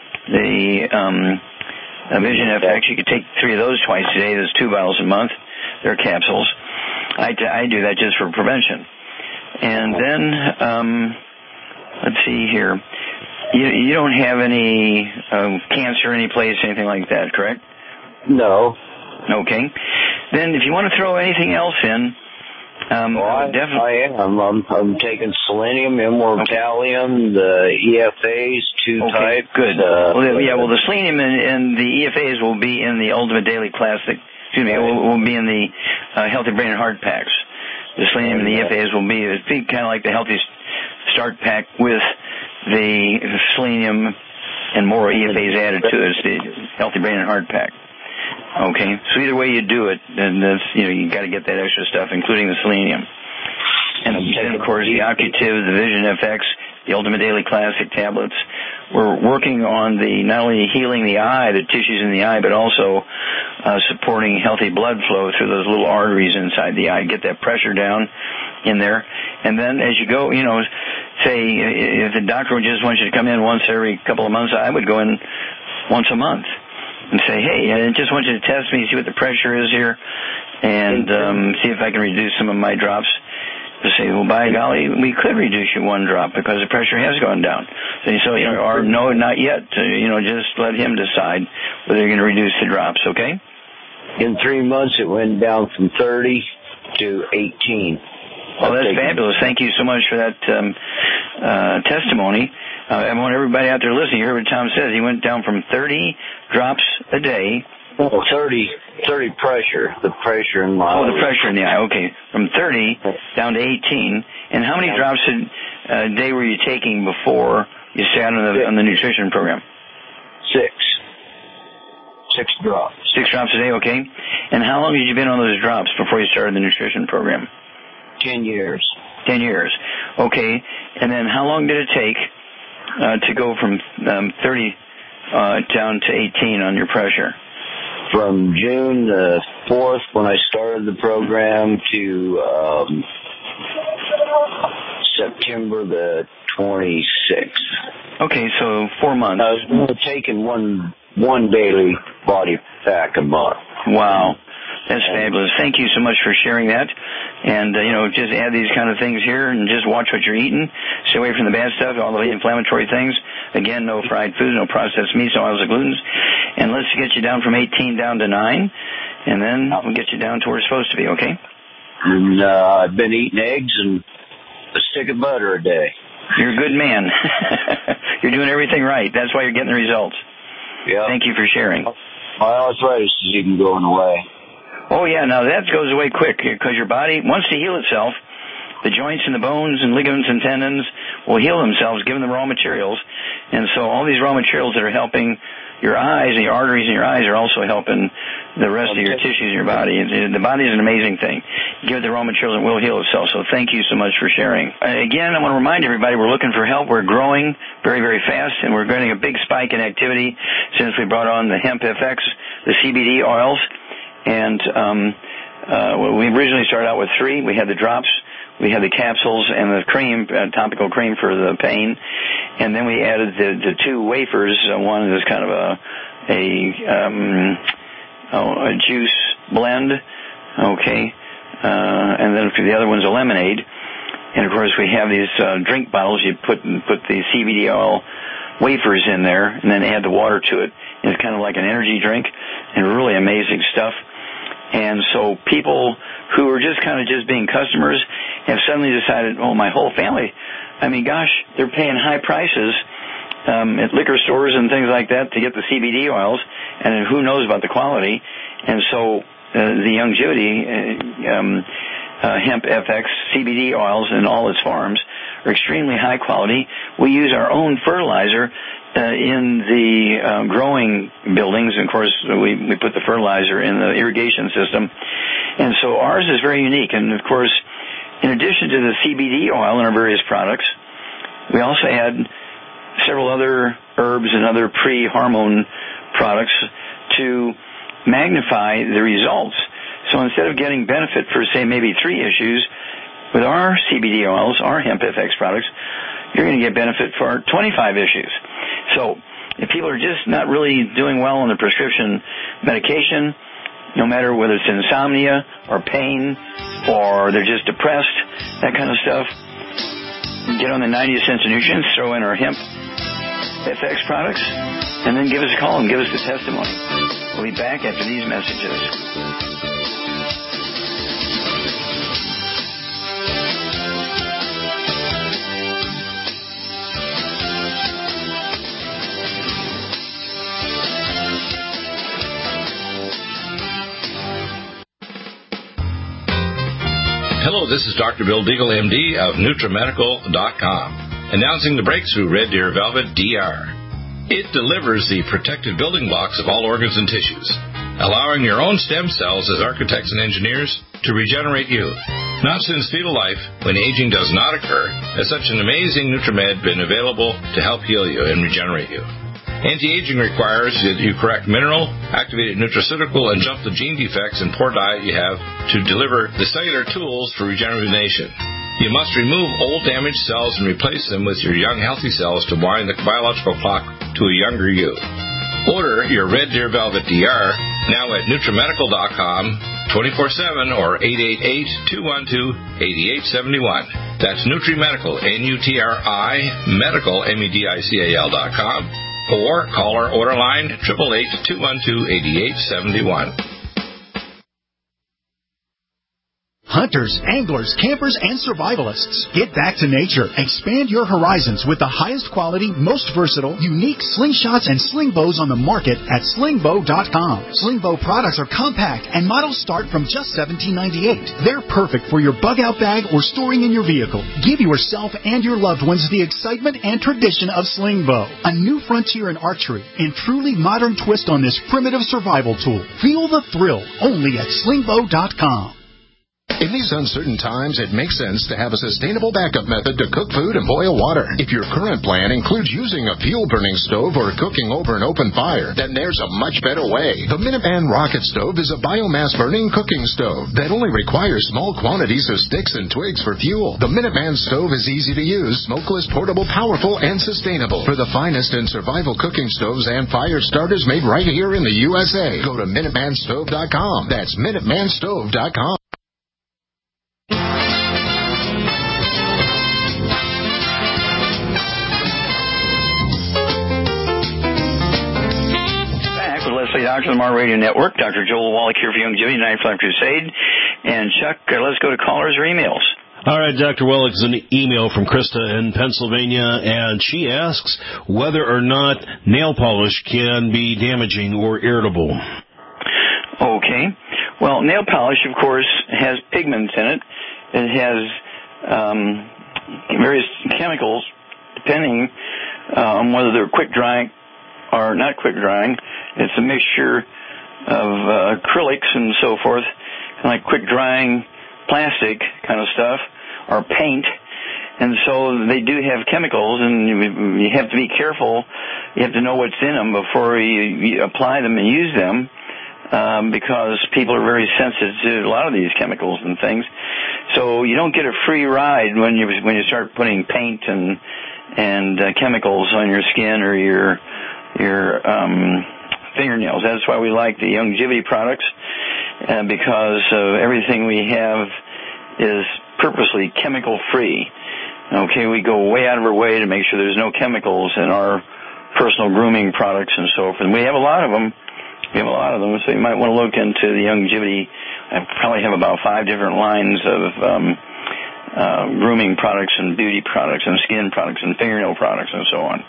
the um, Vision F X. You could take three of those twice a day. There's two bottles a month. They're capsules. I, I do that just for prevention. And then, um, let's see here. You, you don't have any um, cancer any place, anything like that, correct? No. Okay. Then if you want to throw anything else in, um, well, I, definitely. I am. I'm, I'm taking selenium, immortalium, okay. the E F As, two okay, types. Good. Uh, well, yeah, well, the selenium and, and the E F As will be in the Ultimate Daily Classic. Excuse me, will, will be in the uh, Healthy Brain and Heart packs. The selenium and the E F As will be, be kind of like the Healthy Start pack with the selenium and more E F As added to it. It's the Healthy Brain and Heart pack. Okay, so either way you do it, then that's, you know, you got to get that extra stuff, including the selenium. And then, of course, the Occutiv, the Vision F X, the Ultimate Daily Classic tablets. We're working on the not only healing the eye, the tissues in the eye, but also uh, supporting healthy blood flow through those little arteries inside the eye. Get that pressure down in there. And then as you go, you know, say if the doctor just wants you to come in once every couple of months, I would go in once a month and say, hey, I just want you to test me, see what the pressure is here, and um, see if I can reduce some of my drops. To say, well, by golly, we could reduce you one drop because the pressure has gone down. So, so you know, or no, not yet. Uh, you know, just let him decide whether you're going to reduce the drops, okay? In three months, it went down from thirty to eighteen. Well, that's fabulous. Thank you so much for that um, uh, testimony. Uh, I want everybody out there listening. You heard what Tom says. He went down from thirty drops a day. Oh, thirty, thirty pressure, the pressure in my Oh, the pressure in the eye, okay. From thirty down to eighteen. And how many drops a day were you taking before you sat on the, on the nutrition program? Six. Six drops. Six drops a day, okay. And how long had you been on those drops before you started the nutrition program? Ten years. Ten years. Okay. And then how long did it take uh, to go from um, thirty uh, down to eighteen on your pressure? From June the fourth, when I started the program, to um, September the twenty-sixth. Okay, so four months. I was taking one one daily body pack a month. Wow. That's fabulous. Thank you so much for sharing that. And, uh, you know, just add these kind of things here and just watch what you're eating. Stay away from the bad stuff, all the inflammatory things. Again, no fried foods, no processed meats, no oils or glutens. And let's get you down from eighteen down to nine. And then we'll get you down to where it's supposed to be, okay? And uh, I've been eating eggs and a stick of butter a day. You're a good man. You're doing everything right. That's why you're getting the results. Yeah. Thank you for sharing. My arthritis is even going away. Oh, yeah. Now, that goes away quick because your body wants to heal itself. The joints and the bones and ligaments and tendons will heal themselves given the raw materials. And so all these raw materials that are helping your eyes and your arteries in your eyes are also helping the rest of your tissues in your body. The body is an amazing thing. Give it the raw materials and it will heal itself. So thank you so much for sharing. Again, I want to remind everybody we're looking for help. We're growing very, very fast, and we're getting a big spike in activity since we brought on the Hemp F X, the C B D oils. And um, uh, we originally started out with three. We had the drops, we had the capsules, and the cream, uh, topical cream for the pain. And then we added the, the two wafers. Uh, one is kind of a a, um, oh, a juice blend, okay, uh, and then the other one's a lemonade. And of course, we have these uh, drink bottles. You put put the C B D oil wafers in there, and then add the water to it. And it's kind of like an energy drink, and really amazing stuff. And so people who are just kind of just being customers have suddenly decided, oh, my whole family, I mean, gosh, they're paying high prices um, at liquor stores and things like that to get the C B D oils, and who knows about the quality. And so uh, the Youngevity uh, um, uh, Hemp F X C B D oils in all its forms are extremely high quality. We use our own fertilizer Uh, in the uh, growing buildings. Of course, we, we put the fertilizer in the irrigation system. And so ours is very unique. And, of course, in addition to the C B D oil in our various products, we also add several other herbs and other pre-hormone products to magnify the results. So So instead of getting benefit for, say, maybe three issues, with our C B D oils, our Hemp F X products, you're going to get benefit for twenty-five issues. So if people are just not really doing well on their prescription medication, no matter whether it's insomnia or pain or they're just depressed, that kind of stuff, get on the ninety Essential Nutrients, throw in our Hemp F X products, and then give us a call and give us the testimony. We'll be back after these messages. Hello, this is Doctor Bill Deagle, M D of NutriMedical dot com, announcing the breakthrough Red Deer Velvet D R. It delivers the protective building blocks of all organs and tissues, allowing your own stem cells as architects and engineers to regenerate you. Not since fetal life, when aging does not occur, has such an amazing NutriMed been available to help heal you and regenerate you. Anti-aging requires that you correct mineral, activated nutraceutical, and jump the gene defects and poor diet you have to deliver the cellular tools for regeneration. You must remove old damaged cells and replace them with your young healthy cells to wind the biological clock to a younger you. Order your Red Deer Velvet D R now at NutriMedical dot com, twenty-four seven or eight eight eight, two one two, eight eight seven one. That's NutriMedical, N U T R I, medical, M E D I C A L dot com. Or call our order line, eight eight eight, two one two, eight eight seven one. Hunters, anglers, campers, and survivalists. Get back to nature. Expand your horizons with the highest quality, most versatile, unique slingshots and sling bows on the market at sling bow dot com. Sling bow products are compact and models start from just seventeen ninety-eight. They're perfect for your bug out bag or storing in your vehicle. Give yourself and your loved ones the excitement and tradition of sling bow. A new frontier in archery and truly modern twist on this primitive survival tool. Feel the thrill only at sling bow dot com. In these uncertain times, it makes sense to have a sustainable backup method to cook food and boil water. If your current plan includes using a fuel-burning stove or cooking over an open fire, then there's a much better way. The Minuteman Rocket Stove is a biomass-burning cooking stove that only requires small quantities of sticks and twigs for fuel. The Minuteman Stove is easy to use, smokeless, portable, powerful, and sustainable. For the finest in survival cooking stoves and fire starters made right here in the U S A, go to Minuteman Stove dot com. That's Minuteman Stove dot com. Doctor Lamar Radio Network. Doctor Joel Wallach here for Youngevity, Ninth Flat Crusade. And Chuck, uh, let's go to callers or emails. All right, Doctor Wallach, is an email from Krista in Pennsylvania, and she asks whether or not nail polish can be damaging or irritable. Okay. Well, nail polish, of course, has pigments in it. It has um, various chemicals, depending uh, on whether they're quick drying or not quick drying. It's a mixture of uh, acrylics and so forth, like quick drying plastic kind of stuff, or paint. And so they do have chemicals, and you have to be careful. You have to know what's in them before you, you apply them and use them, um, because people are very sensitive to a lot of these chemicals and things. So you don't get a free ride when you when you start putting paint and and uh, chemicals on your skin or your your um, fingernails. That's why we like the Youngevity products, uh, because uh, everything we have is purposely chemical-free. Okay, we go way out of our way to make sure there's no chemicals in our personal grooming products and so forth. And we have a lot of them. We have a lot of them, so you might want to look into the Youngevity. I probably have about five different lines of um, uh, grooming products and beauty products and skin products and fingernail products and so on.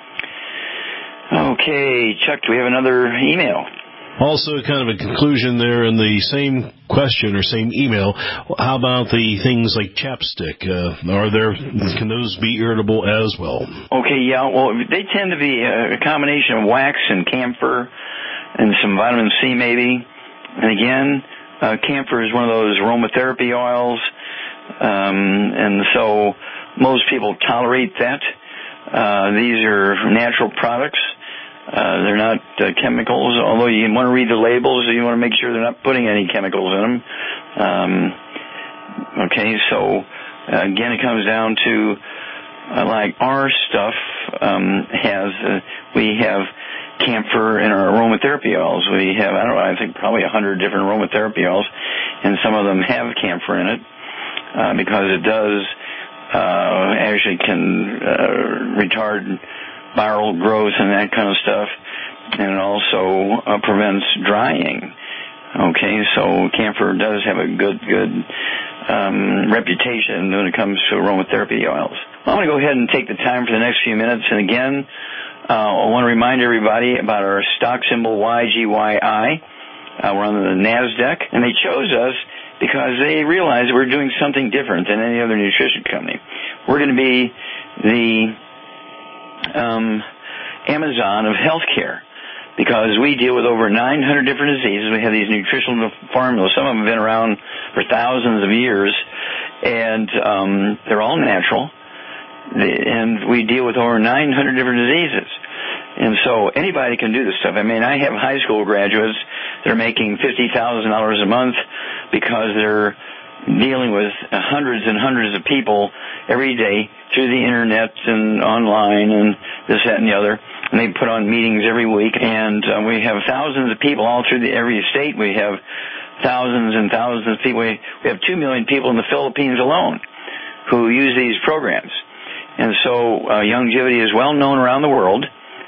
Okay, Chuck, do we have another email? Also, kind of a conclusion there in the same question or same email. How about the things like chapstick? Uh, are there? Can those be irritable as well? Okay, yeah. Well, they tend to be a combination of wax and camphor and some vitamin C, maybe. And again, uh, camphor is one of those aromatherapy oils, um, and so most people tolerate that. Uh, these are natural products. Uh, they're not uh, chemicals, although you want to read the labels. You want to make sure they're not putting any chemicals in them. Um, okay, so uh, again, it comes down to uh, like our stuff um, has uh, we have camphor in our aromatherapy oils. We have I don't know I think probably a hundred different aromatherapy oils, and some of them have camphor in it uh, because it does uh, actually can uh, retard viral growth and that kind of stuff, and it also uh, prevents drying. Okay, so camphor does have a good, good um, reputation when it comes to aromatherapy oils. Well, I'm going to go ahead and take the time for the next few minutes, and again, uh, I want to remind everybody about our stock symbol Y G Y I. Uh, we're on the NASDAQ, and they chose us because they realized we're doing something different than any other nutrition company. We're going to be the Um, Amazon of healthcare, because we deal with over nine hundred different diseases. We have these nutritional formulas. Some of them have been around for thousands of years, and um, they're all natural. And we deal with over nine hundred different diseases. And so anybody can do this stuff. I mean, I have high school graduates that are making fifty thousand dollars a month because they're dealing with hundreds and hundreds of people every day through the internet and online and this, that, and the other. And they put on meetings every week. And uh, we have thousands of people all through the, every state. We have thousands and thousands of people. We, we have two million people in the Philippines alone who use these programs. And so uh, Youngevity is well known around the world,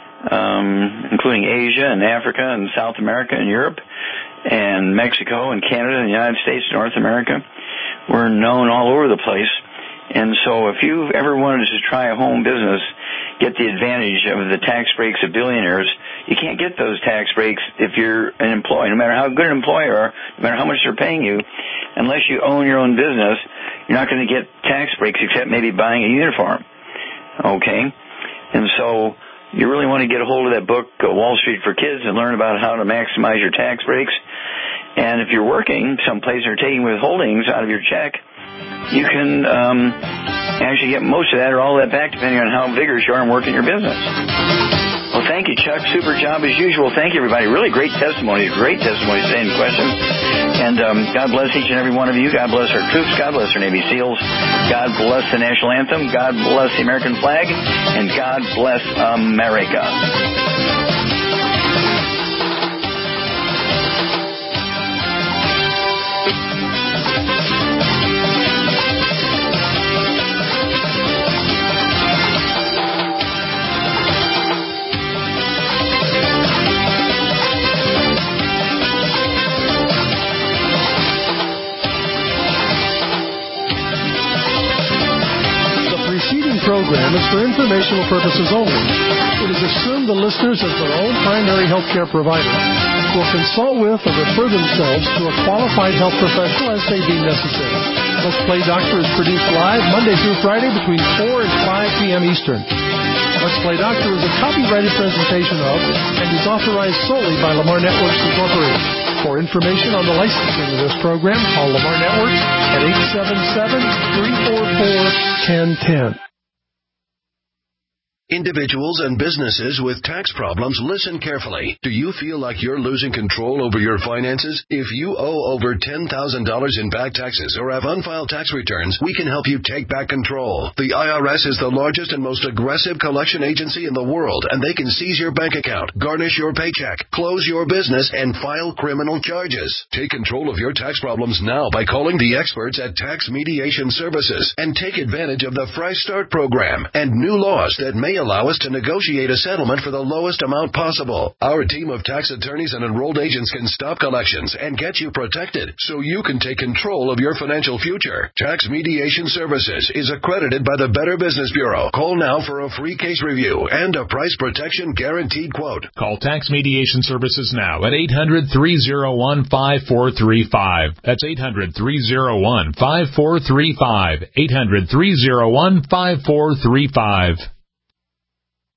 um, including Asia and Africa and South America and Europe and Mexico and Canada and the United States, North America. We're known all over the place. And so if you ever wanted to try a home business, get the advantage of the tax breaks of billionaires, you can't get those tax breaks if you're an employee. No matter how good an employer you are, no matter how much they're paying you, unless you own your own business, you're not going to get tax breaks except maybe buying a uniform. Okay? And so you really want to get a hold of that book, uh, Wall Street for Kids, and learn about how to maximize your tax breaks. And if you're working someplace or taking withholdings out of your check, you can um, actually get most of that or all of that back depending on how vigorous you are in working your business. Well, thank you, Chuck. Super job as usual. Thank you, everybody. Really great testimony. Great testimony today and questions. And um, God bless each and every one of you. God bless our troops. God bless our Navy SEALs. God bless the national anthem. God bless the American flag. And God bless America. Program is for informational purposes only. It is assumed the listeners, as their own primary health care provider, will consult with or refer themselves to a qualified health professional as they deem necessary. Let's Play Doctor is produced live Monday through Friday between four and five p.m. Eastern. Let's Play Doctor is a copyrighted presentation of and is authorized solely by Lamar Networks Incorporated. For information on the licensing of this program, call Lamar Networks at eight seven seven, three four four, one zero one zero. Individuals and businesses with tax problems, listen carefully. Do you feel like you're losing control over your finances? If you owe over ten thousand dollars in back taxes or have unfiled tax returns, we can help you take back control. The I R S is the largest and most aggressive collection agency in the world, and they can seize your bank account, garnish your paycheck, close your business, and file criminal charges. Take control of your tax problems now by calling the experts at Tax Mediation Services and take advantage of the Fresh Start program and new laws that may allow us to negotiate a settlement for the lowest amount possible. Our team of tax attorneys and enrolled agents can stop collections and get you protected so you can take control of your financial future. Tax Mediation Services is accredited by the Better Business Bureau. Call now for a free case review and a price protection guaranteed quote. Call Tax Mediation Services now at eight hundred, three oh one, five four three five. That's eight hundred, three oh one, five four three five. eight hundred, three oh one, five four three five.